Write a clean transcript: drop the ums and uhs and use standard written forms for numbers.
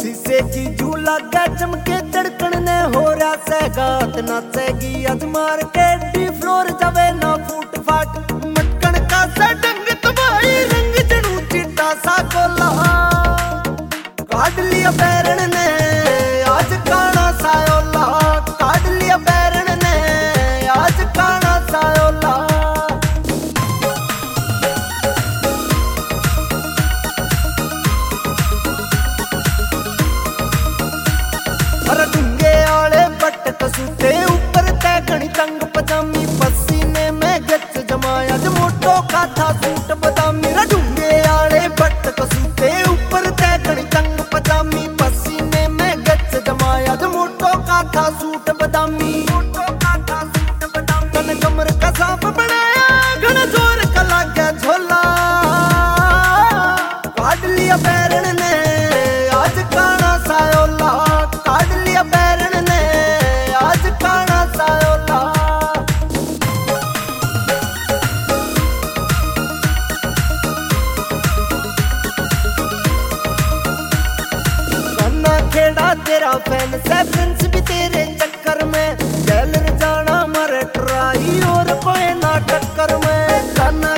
शीशे की झूला का चमके धड़कन ने हो रहा सगात नाचेगी आज मार के डी फ्लोर जावे ना फूट फाट मटकन का सा डंग तुम्हारी रंग जड़ू चिट्टा सा कोला काट लिया बैरन ने आज काना सायोला काट लिया बैरन ने आज काना सायोला ढूंगे आले बट कसूते ऊपर तैगणी तंग पजामी पसीने में गच जमाया ज मोटो का था सूट बदामी ढूंगे आले बट कसूते ऊपर तैगणी तंग पजामी पसीने में गच जमाया ज मोटो का था सूट बदामी तन कमर का सांप बनाया घना जोर का लागे झोला काट लिया बैरन ने आज काना सायोला काट लिया बैरन ने आज काना सायोला गाना खेड़ा तेरा फैन से प्रिंस भी तेरे चक्कर में गैलर जाना मर ट्राई और कोई ना टक्कर में गाना